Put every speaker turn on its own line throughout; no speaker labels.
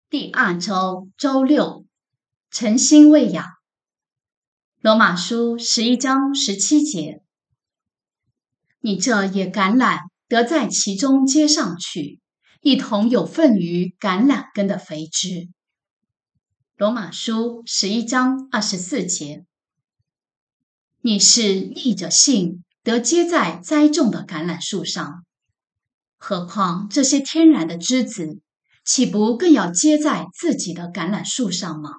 第二周周六，诚心喂养。罗马书11章17节，你这野橄榄得在其中接上去，一同有份于橄榄根的肥枝。罗马书11章24节，你是逆着性得接在栽种的橄榄树上，何况这些天然的枝子，岂不更要接在自己的橄榄树上吗？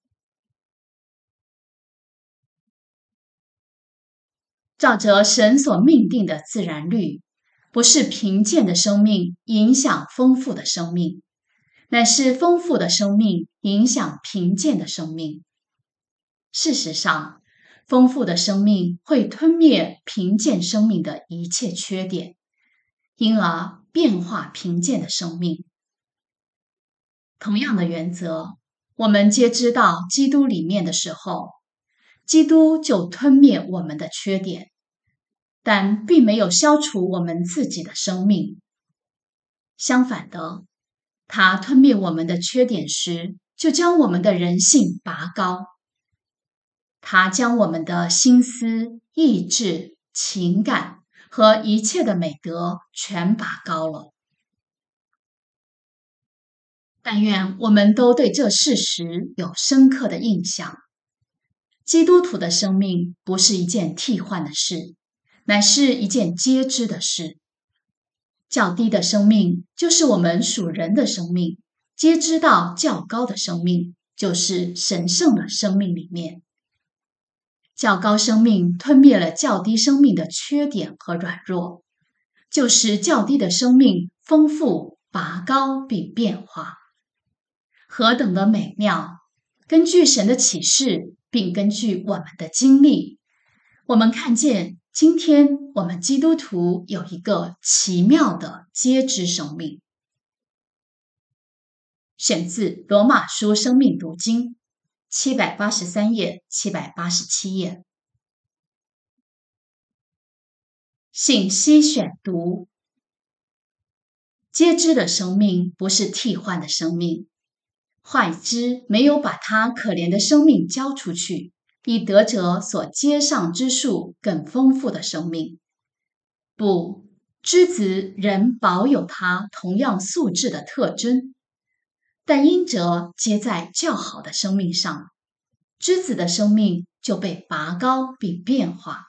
照着神所命定的自然律，不是贫贱的生命影响丰富的生命，乃是丰富的生命影响贫贱的生命。事实上，丰富的生命会吞灭贫贱生命的一切缺点，因而变化贫贱的生命。同样的原则，我们皆知道基督里面的时候，基督就吞灭我们的缺点，但并没有消除我们自己的生命。相反的，他吞灭我们的缺点时，就将我们的人性拔高。他将我们的心思、意志、情感和一切的美德全拔高了。但愿我们都对这事实有深刻的印象。基督徒的生命不是一件替换的事，乃是一件皆知的事。较低的生命就是我们属人的生命，皆知到较高的生命就是神圣的生命里面。较高生命吞灭了较低生命的缺点和软弱，就使较低的生命丰富、拔高并变化。何等的美妙！根据神的启示，并根据我们的经历，我们看见今天我们基督徒有一个奇妙的皆知生命。选自罗马书生命读经783页、787页。信息选读：皆知的生命不是替换的生命，坏枝没有把他可怜的生命交出去，以得着所接上之树更丰富的生命。不，枝子仍保有它同样素质的特征，但因着接在较好的生命上，枝子的生命就被拔高并变化。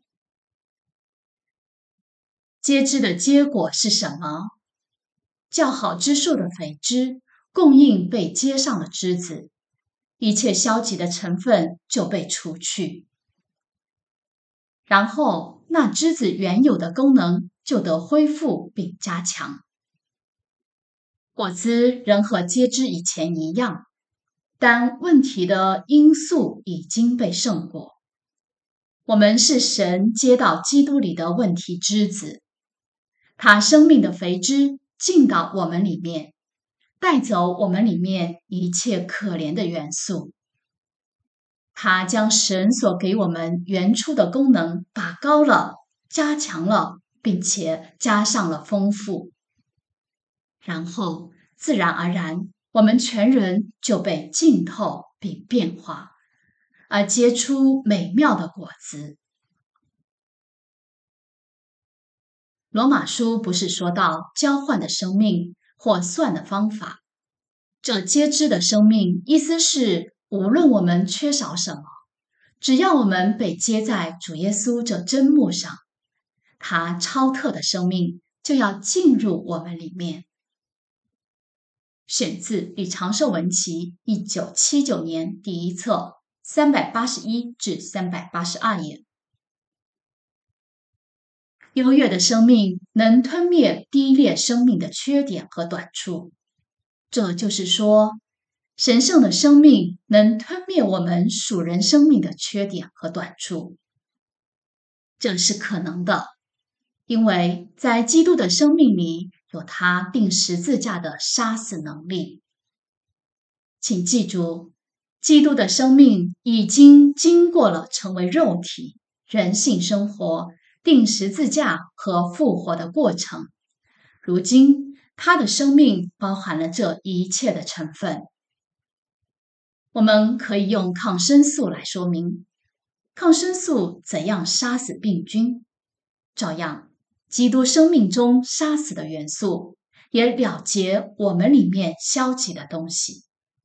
皆知的结果是什么？较好之树的肥枝供应被接上的枝子，一切消极的成分就被除去，然后那枝子原有的功能就得恢复并加强。果子仍和皆知以前一样，但问题的因素已经被胜过。我们是神接到基督里的问题枝子，他生命的肥枝进到我们里面，带走我们里面一切可怜的元素。他将神所给我们原初的功能拔高了，加强了，并且加上了丰富。然后自然而然，我们全人就被浸透并变化，而结出美妙的果子。罗马书不是说到交换的生命或算的方法，这皆知的生命意思是，无论我们缺少什么，只要我们被接在主耶稣这真木上，他超特的生命就要进入我们里面。选自李长寿文集1979年第一册381至382页。优越的生命能吞灭低劣生命的缺点和短处，这就是说，神圣的生命能吞灭我们属人生命的缺点和短处。这是可能的，因为在基督的生命里有他钉十字架的杀死能力。请记住，基督的生命已经经过了成为肉体、人性生活、钉十字架和复活的过程，如今他的生命包含了这一切的成分。我们可以用抗生素来说明，抗生素怎样杀死病菌，照样，基督生命中杀死的元素也了结我们里面消极的东西。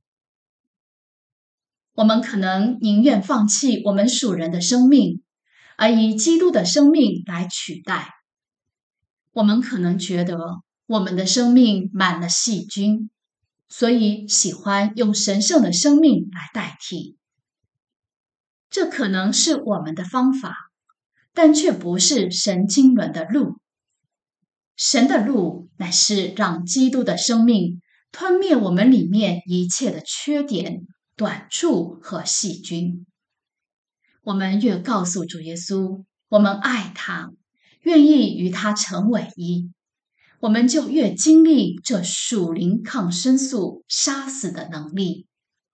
我们可能宁愿放弃我们属人的生命，而以基督的生命来取代。我们可能觉得我们的生命满了细菌，所以喜欢用神圣的生命来代替。这可能是我们的方法，但却不是神经纶的路。神的路乃是让基督的生命吞灭我们里面一切的缺点、短处和细菌。我们越告诉主耶稣，我们爱他，愿意与他成为一，我们就越经历这属灵抗生素杀死的能力。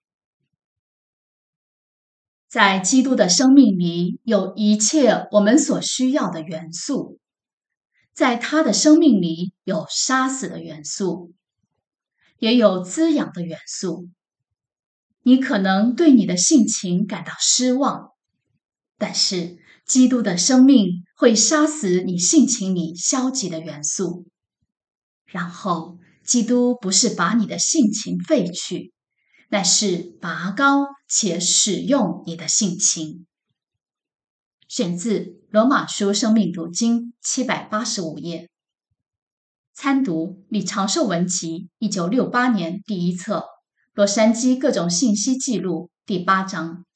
在基督的生命里有一切我们所需要的元素，在他的生命里有杀死的元素，也有滋养的元素。你可能对你的性情感到失望，但是基督的生命会杀死你性情里消极的元素。然后，基督不是把你的性情废去，乃是拔高且使用你的性情。选自罗马书生命读经785页。参读李长寿文集1968年第1册，洛杉矶各种信息记录第8章。